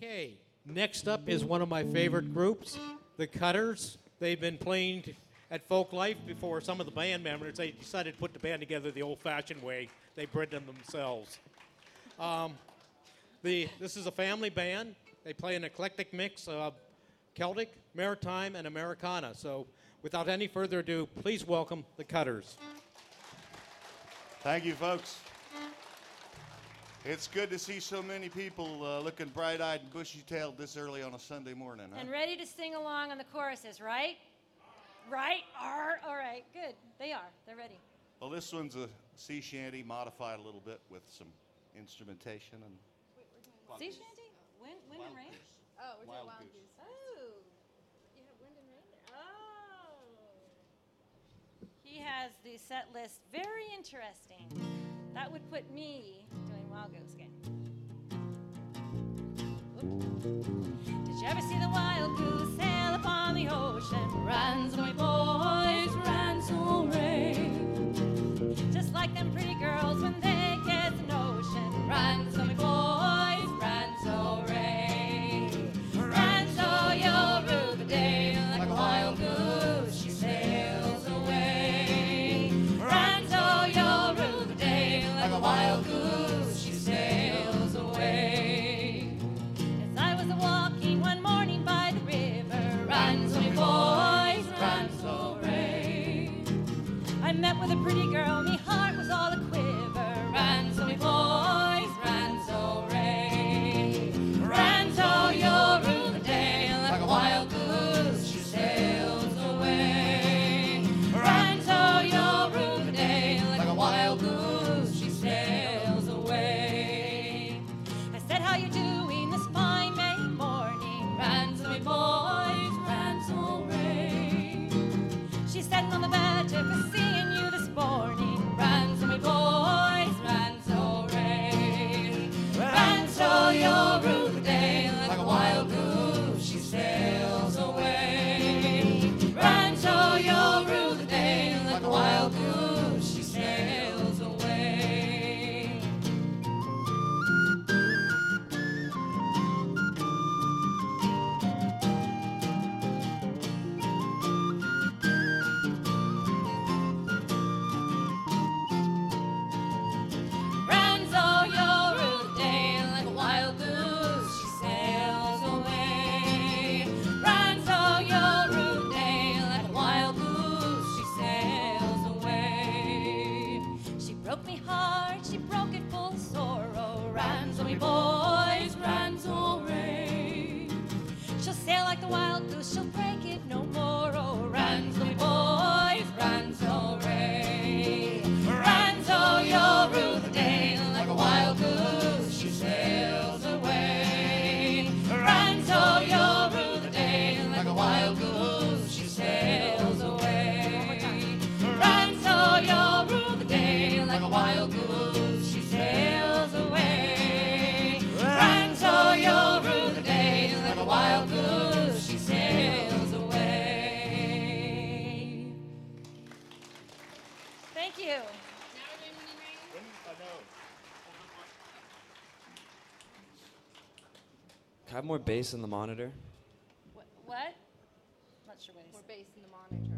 Okay, next up is one of my favorite groups, the Cutters. They've been playing at Folk Life before. Some of the band members, they decided to put the band together the old-fashioned way. They bred them themselves. This is a family band. They play an eclectic mix of Celtic, Maritime, and Americana. So without any further ado, please welcome the Cutters. Thank you, folks. It's good to see so many people looking bright-eyed and bushy-tailed this early on a Sunday morning. Huh? And ready to sing along on the choruses, right? Right? All right, good. They are. They're ready. Well, this one's a sea shanty modified a little bit with some instrumentation and Sea shanty? Wind and rain? Oh, we're doing Wild Wild Goose. Goose. Oh. You have wind and rain there. Oh. He has the set list very interesting. That would put me doing Wild Goose again. Oop. Did you ever see the wild goose sail upon the ocean? Runs away, boys, runs away. Just like them pretty girls when they get the notion. Runs away, boys, runs away. Runs away, you'll rue the day like a wild goose. She sails away. Runs away, you'll rue the day like a wild goose. She sails away. As I was walking one morning by the river, runs away, boys, runs away. I met with a pretty girl, me heart was all a quiver. Runs away, boys, runs away. Runs away, you'll rue the day like a wild goose. She sails away. Runs away, you'll rue the day like a wild goose. She sails away. I said, how you doing this fine May morning? Runs away, boys, runs away. She's sitting on the bench for seeing you this morning. Runs away, boys, runs away. Runs away, you'll rue the day like a wild goose. She sails away. Runs away, you'll rue the day like a wild goose. She sails away. Runs all your route day like a wild goose. She sails away. Runs all your route day like a wild goose. She sails away. She broke me heart. She broke it full of sorrow. Runs away, boys. Runs away. She'll sail like the wild goose. She'll break it no more. Oh, runs away, boys. Runs away. Runs all your rue the day like a wild goose. She sails away. Runs all your rue the day like a wild goose. She sails away. Runs all your rue the day like a wild goose. She sails away. Runs all your rue the day like a wild goose. She sails away. Thank you. Now we're doing wind and rain. Can I have more bass in the monitor? What? Not sure what he More said. bass in the monitor.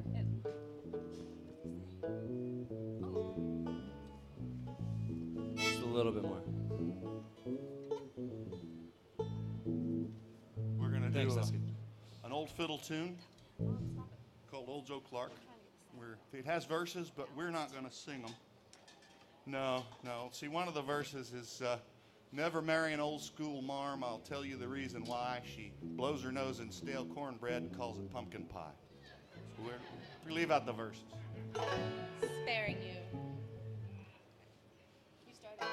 Just a little bit more. we're going to Thanks, do that's good. an old fiddle tune called Old Joe Clark. It has verses, but we're not going to sing them. No. See, one of the verses is never marry an old school marm. I'll tell you the reason why. She blows her nose in stale cornbread and calls it pumpkin pie. So we leave out the verses. Sparing you. You started.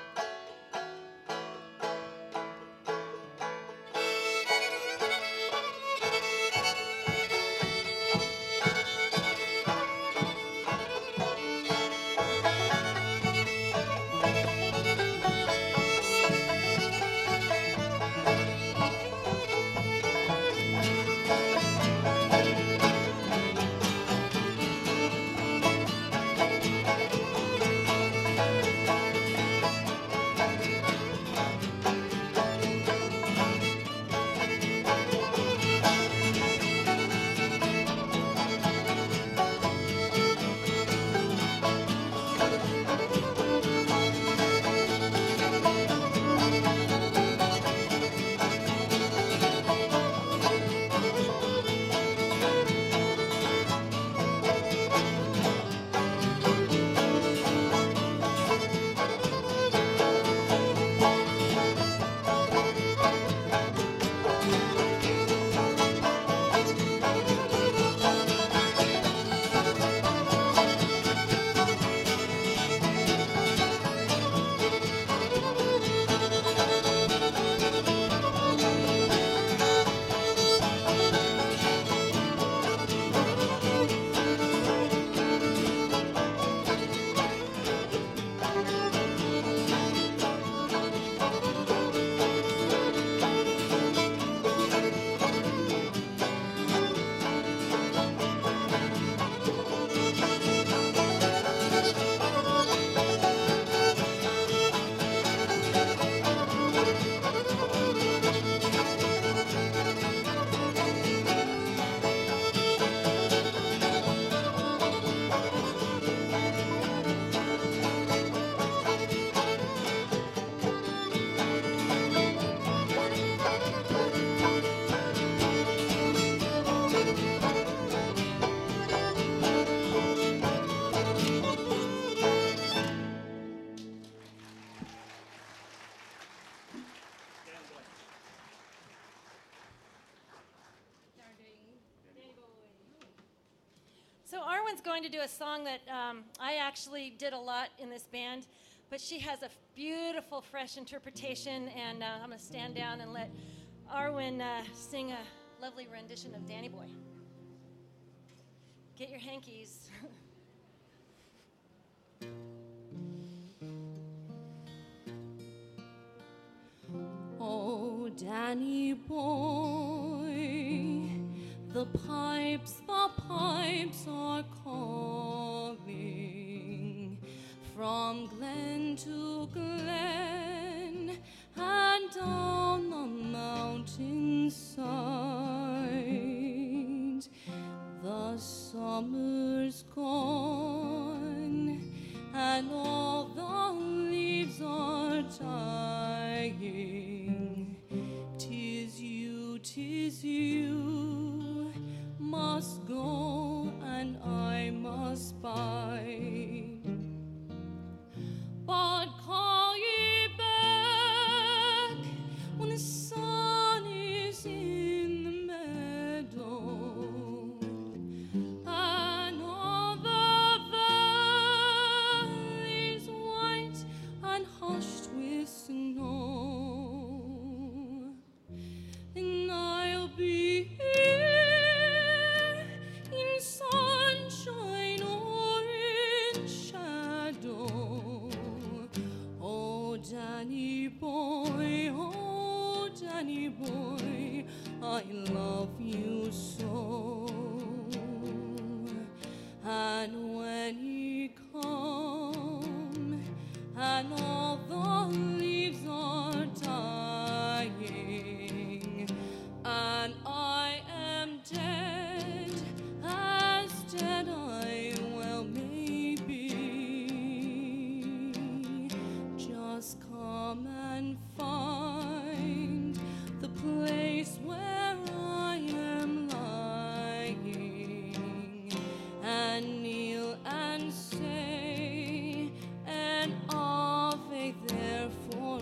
Runs Carmen's going to do a song that I actually did a lot in this band, but she has a beautiful, fresh interpretation, and I'm going to stand down and let Arwen sing a lovely rendition of Danny Boy. Get your hankies. Oh, Danny boy, the pipes are calling from glen to glen and down the mountainside. The summer's gone and all the leaves are dying. 'Tis you must go and I must bide. But call ye back when the sun is in the meadow and all the valleys white and hushed with snow. And I'll be here in sunshine or in shadow. Oh, Danny boy, I love you so. And when you come and all the leaves are dying and I am dead, as dead I well may be, just come and find the place where I am lying and kneel and say an Ave there for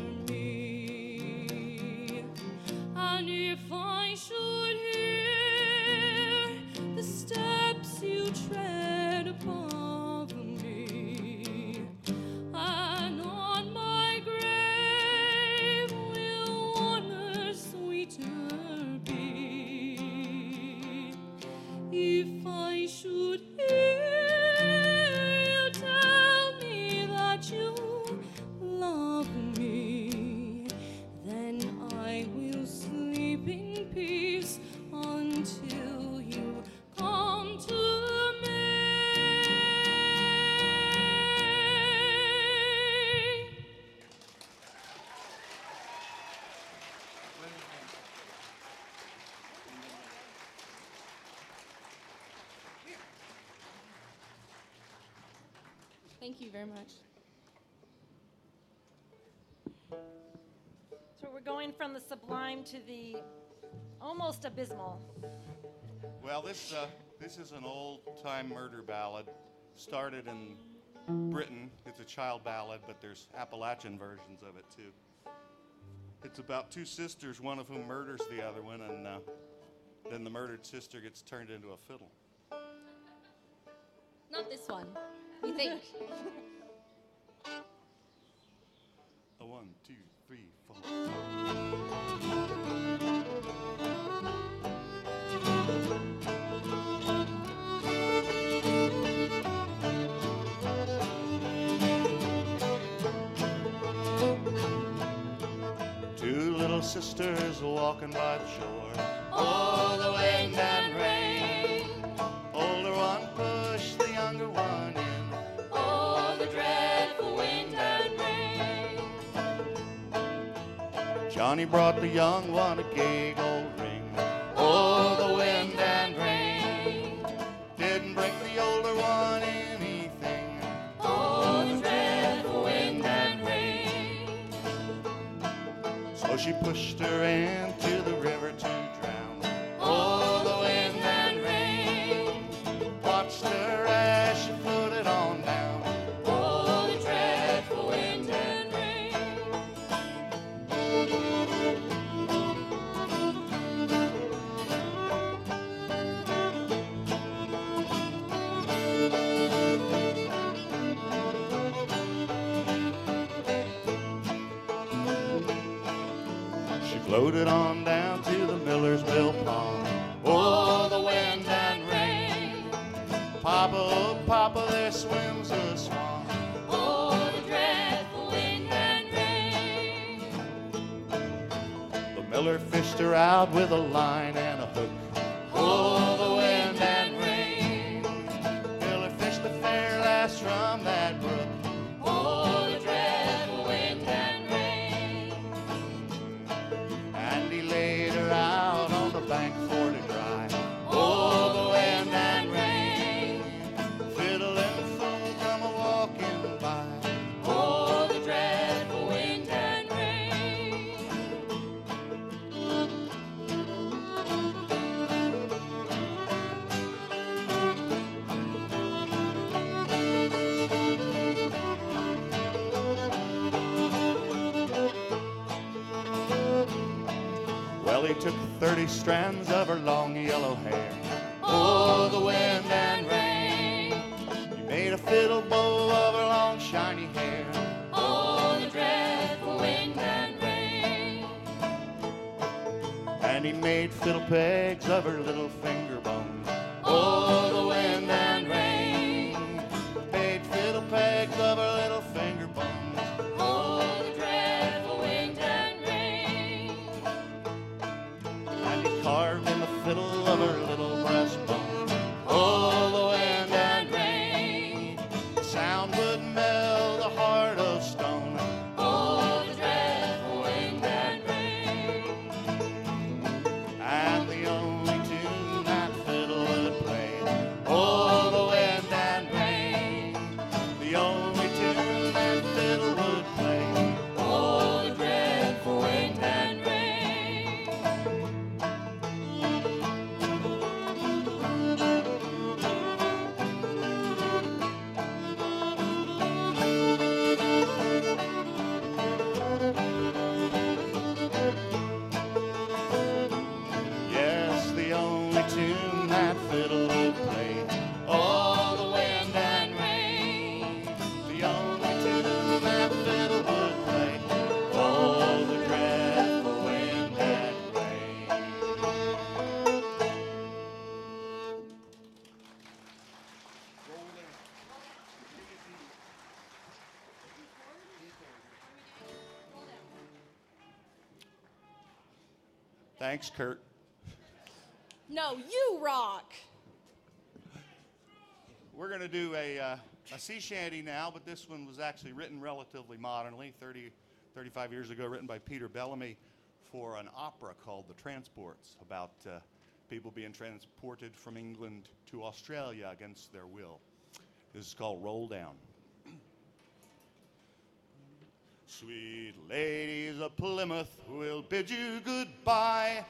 me. And if I should hear the steps you tread above me, and on my grave will warmer, sweeter be. If I should hear you tell me that you love me, then I will sleep in peace until you come to me. Thank you very much. So we're going from the sublime to the almost abysmal. Well, this is an old-time murder ballad. Started in Britain. It's a child ballad, but there's Appalachian versions of it too. It's about two sisters, one of whom murders the other one, and then the murdered sister gets turned into a fiddle. Not this one. You think? A 1, 2, 3, 4. Two little sisters walking by the shore. Oh, the wind and rain. Older one pushed the younger one in. Oh, the dreadful wind and rain. Johnny brought the young one a gay gold ring. Oh, the wind and rain didn't bring the older one anything. Oh, the dreadful wind and rain. So she pushed her into the river to drown. Oh, the wind and rain watched her as she floated on down. Oh, the dreadful wind and rain. floated on down to the Miller's Mill Pond. Oh, the wind and rain. Papa, oh, Papa, there swims a swan. Oh, the dreadful wind and rain. The miller fished her out with a line and a hook. Oh, the wind and rain. Miller fished the fair lass from that brook. Oh, the dreadful wind and rain. And he laid her out on the bank for to dry. Oh, the wind and rain. Fiddle and fool come a-walking by. Oh, the dreadful wind and rain. Well, he took 30 strands of her long yellow hair. Oh, the wind and rain. He made a fiddle bow of her long shiny hair. Oh, the dreadful wind and rain. And he made fiddle pegs of her little finger bones. Oh, the wind and rain. Made fiddle pegs of her little finger bones. Oh, the dreadful wind and rain. And he carved in the fiddle of her little breastbone. Oh, the wind and rain. The sound would melt the heart of stone. Oh, the dreadful wind and rain. And the only tune that fiddle would play. Oh, the wind and rain. The only tune that fiddle would play. Oh, the dreadful wind and rain. Yes, the only tune that fiddle would play. Oh, the wind and rain. The only tune that fiddle would play. Oh, the dreadful wind and rain. Thanks, Kurt. No, you rock. We're going to do a sea shanty now, but this one was actually written relatively modernly, 35 years ago, written by Peter Bellamy for an opera called The Transports, about people being transported from England to Australia against their will. This is called Roll Down. Sweet ladies of Plymouth, we'll bid you goodbye.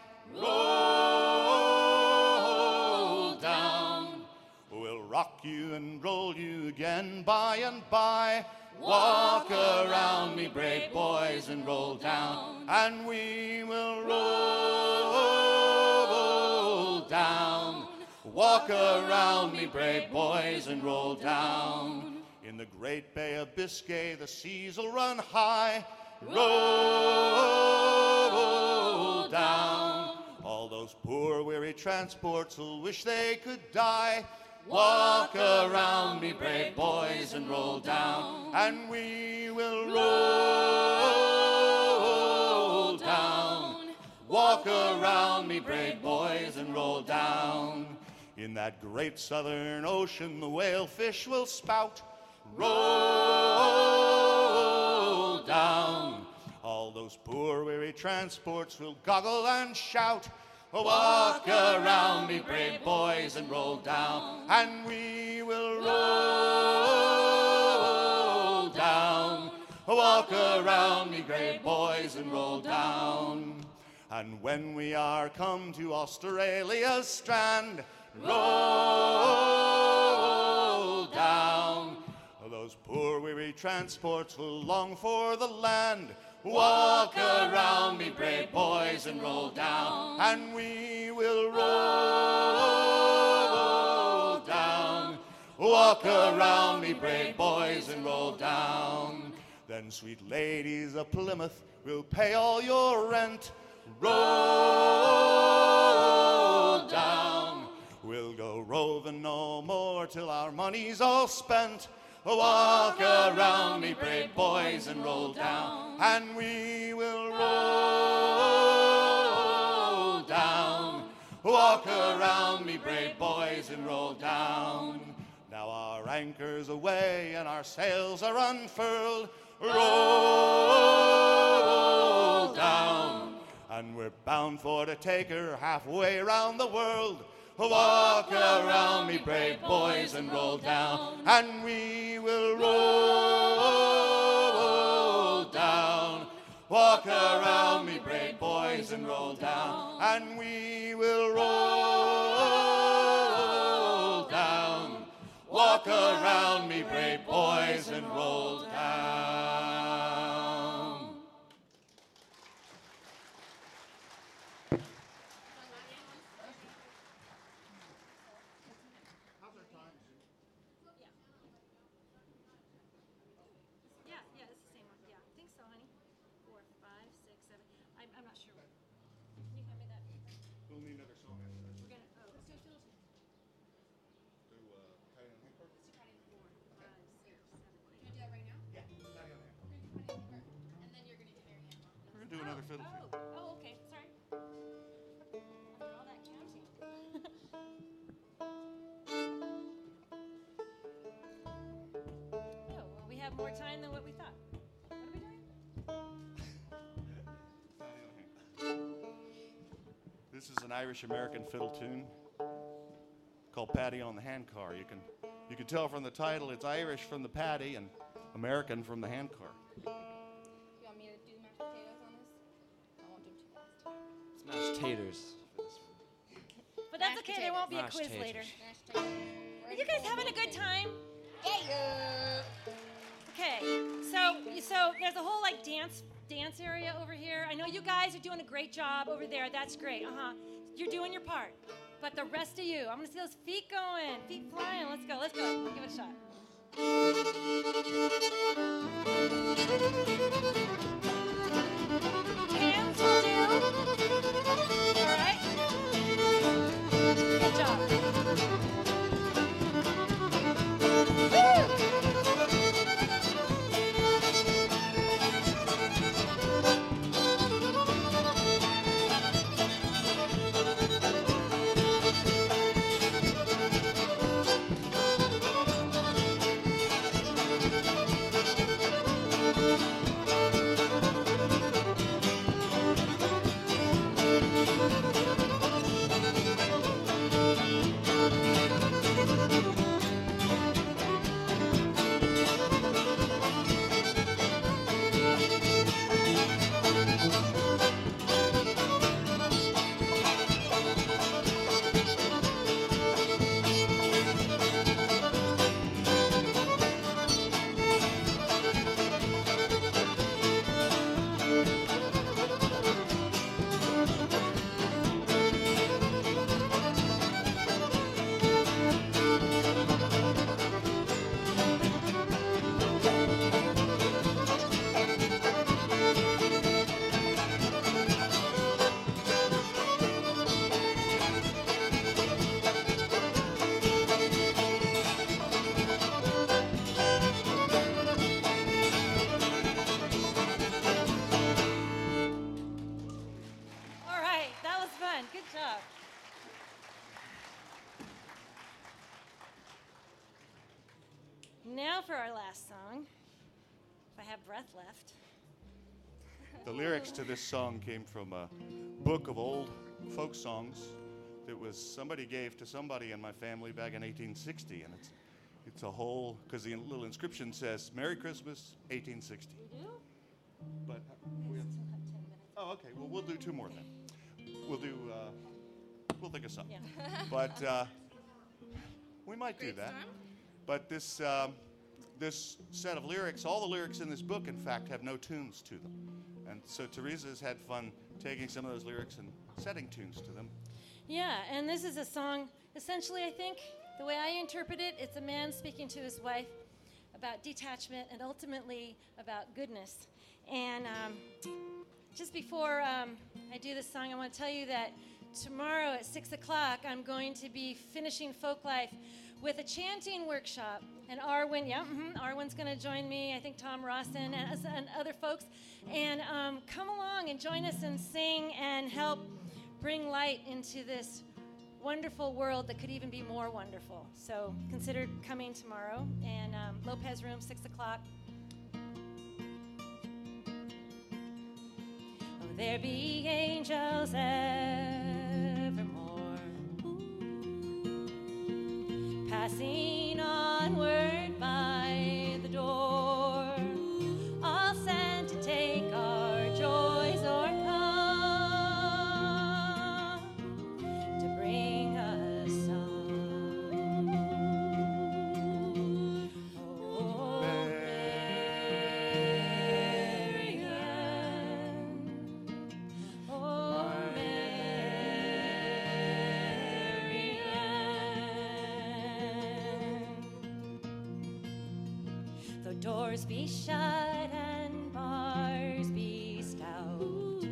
Roll down. We'll rock you and roll you again by and by. Walk around me, brave boys, and roll down. And we will roll down. Walk around me, brave boys, and roll down. In the great Bay of Biscay, the seas will run high. Roll down. All those poor, weary transports will wish they could die. Walk around me, brave boys, and roll down. And we will roll down. Walk around me, brave boys, and roll down. In that great southern ocean, the whale fish will spout. Roll down. All those poor, weary transports will goggle and shout. Walk around me, brave boys, and roll down. And we will roll down. Walk around me, brave boys, and roll down. And when we are come to Australia's strand, roll down. Those poor, weary transports will long for the land. Walk around me, brave boys, and roll down. And we will roll down. Walk around me, brave boys, and roll down. Then, sweet ladies of Plymouth, will pay all your rent. roll down. We'll go roving no more till our money's all spent. Walk around me, brave boys, and roll down. And we will roll down. Walk around me, brave boys, and roll down. Now our anchor's away and our sails are unfurled. Roll down. And we're bound for to take her halfway around the world. Walk around me, brave boys, and roll down. And we will roll down. Walk around me, brave boys, and roll down. And we will roll down. Walk around me, brave boys, and roll down. Yeah, it's the same one. Yeah, I think so, honey. 4, 5, 6, 7. I'm not sure. Can you hand me that? We'll need another song after this. We're gonna. Oh, let's do a field. Do Patty on Hancock? 4, 5, 6, 7. Can I do that right now? Yeah, Patty on Hancock. And then you're gonna do Mary Hancock. We're gonna do another fiddle tune. Oh, okay. Sorry. After all that counting. Oh, well, we have more time than what we thought. What are we doing? Patty on Hancock. This is an Irish-American fiddle tune called Patty on the Handcar. You can tell from the title it's Irish from the Patty and American from the handcar. You want me to do the mashed potatoes on this? I won't do them too fast. It's mashed taters for this one. But that's Mashed okay. There won't be a Mashed quiz taters. later. Mashed potatoes. Are you guys having a good time? Yeah. Okay, so there's a whole like dance area over here. I know you guys are doing a great job over there. That's great. You're doing your part. But the rest of you, I'm gonna see those feet going, feet flying. Let's go. Let's give it a shot. Hands will do. All right. Good job. All right, that was fun. Good job. Now for our last song, if I have breath left. The lyrics to this song came from a book of old folk songs that was somebody gave to somebody in my family back in 1860, and it's a whole, because the little inscription says Merry Christmas 1860. We do? But We still have 10 minutes. oh, okay. Well, we'll do two more then. We'll think of something. Yeah. But we might do that. But this this set of lyrics, all the lyrics in this book, in fact, have no tunes to them. And so Teresa's had fun taking some of those lyrics and setting tunes to them. Yeah, and this is a song, essentially, I think, the way I interpret it, it's a man speaking to his wife about detachment and ultimately about goodness. And just before I do this song, I want to tell you that tomorrow at 6 o'clock, I'm going to be finishing Folk Life with a chanting workshop. And Arwen's going to join me, I think Tom Rawson and other folks. And come along and join us and sing and help bring light into this wonderful world that could even be more wonderful. So consider coming tomorrow. And Lopez Room, 6 o'clock. Oh, there be angels evermore passing onward by the door, all sent to take our joys or come to bring us some. Oh, Marian, oh, Marian. Though doors be shut and bars be stout,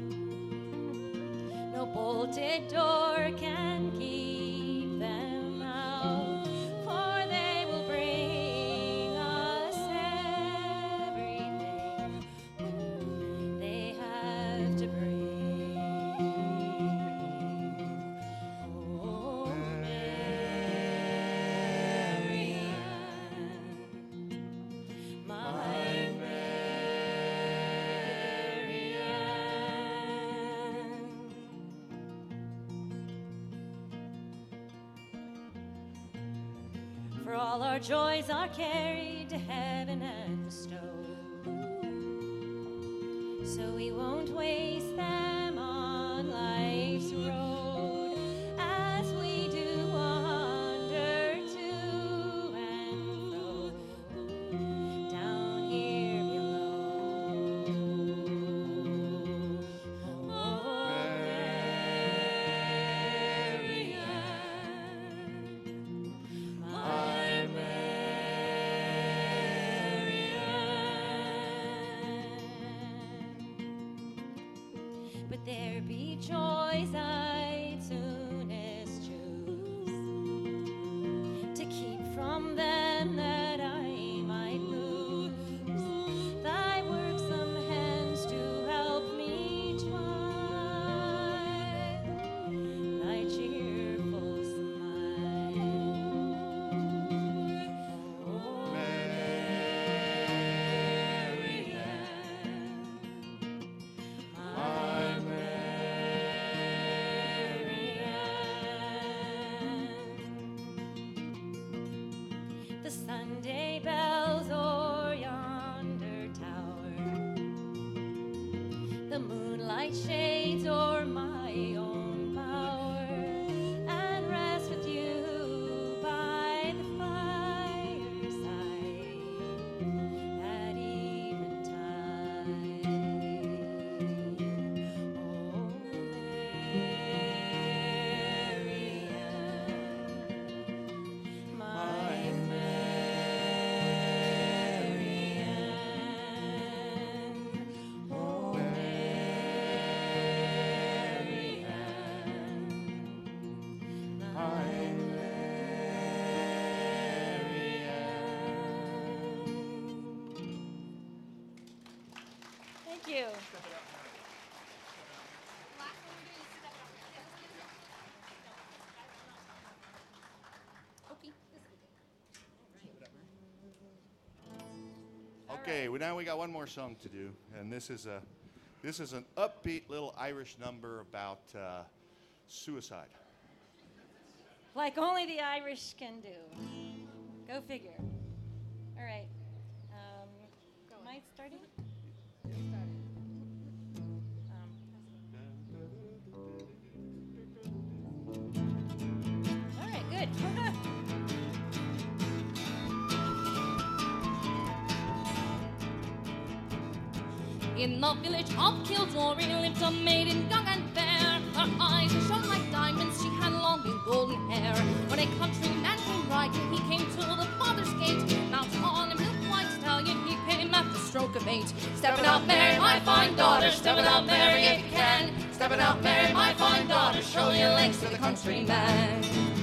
no bolted door can keep them out, for they will bring us everything they have to bring. Oh, Marian, my Marian. For all our joys are carried to heaven and bestowed, so we won't waste them on life's road as we do wander to and fro down here below. Oh, Marian, my Marian. But there be joys I'd soonest choose to keep from them that I might lose. Thy worksome hands to help me try, thy cheerful smile. Oh, Marian, my Marian. The Sunday bells o'er yonder tower, the moonlight shades o'er my own bower, and rest with you by the fireside at eventide. Oh, Marian, my Marian. Oh, Marian, my Marian. Thank you. Last one we're doing is Step It Up. Okay, this is Okay, well, now we got one more song to do, and this is an upbeat little Irish number about suicide. Like only the Irish can do. Go figure. All right. Am I starting? All right, good. In the village of Kildorrery lived a maiden young and fair. Her eyes shone like diamonds, she had long and golden hair. When a countryman came riding, he came to the father's gate. Mounted on a milk-white stallion, he came at the stroke of 8. Stepping out, Mary, my fine daughter, stepping out, Mary, if you can. Step it out, Mary, my fine daughter, show your legs to the countryman.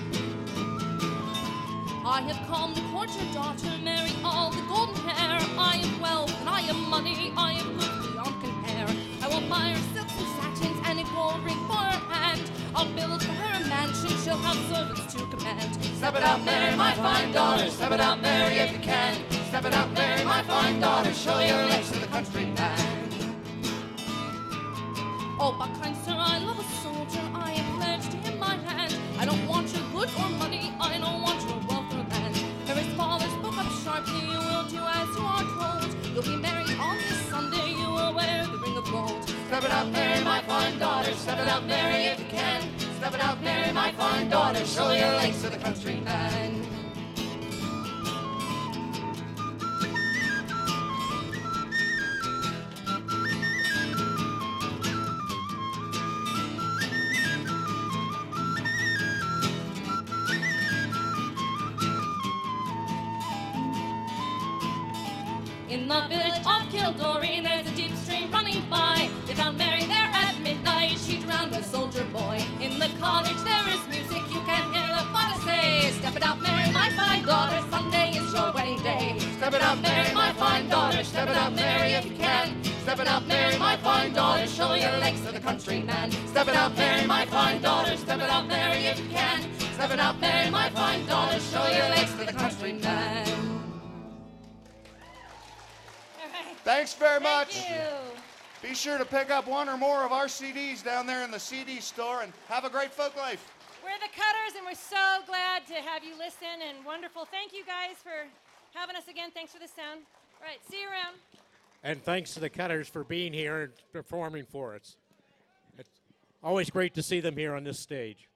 I have come to court your daughter, Mary, all the golden hair. I have wealth and I have money, I have goods beyond compare. I will buy her silks and satins and a gold ring for her hand. I'll build for her a mansion, she'll have servants to command. Step it out, Mary, my fine daughter, step it out, Mary, if you can. Step it out, Mary, my fine daughter, show your legs to the countryman. Oh, but kind sir, I love a soldier, I am pledged to him my hand. I don't want your goods or money, I don't want your wealth or land. Mary's father spoke up sharply, you will do as you are told. You'll be married on this Sunday, you will wear the ring of gold. Step it out, Mary, my fine daughter, step it out, Mary, if you can. Step it out, Mary, my fine daughter, show your legs to the countryman. In the village of Kildorrean, there's a deep stream running by. They found Mary there at midnight, she drowned a soldier boy. In the cottage there is music, you can hear the father say, step it out, Mary, my fine daughter, Sunday is your wedding day. Step it out, Mary, my fine daughter, step it out, Mary, if you can. Step it out, Mary, my fine daughter, show your legs to the countryman. Step it out, Mary, my fine daughter, step it out, Mary, if you can. Step it out, Mary, my fine daughter, show your legs to the countryman. Thanks very much. Thank you. Be sure to pick up one or more of our CDs down there in the CD store, and have a great folk life. We're the Cutters, and we're so glad to have you listen, and wonderful. Thank you guys for having us again. Thanks for the sound. All right, see you around. And thanks to the Cutters for being here and performing for us. It's always great to see them here on this stage.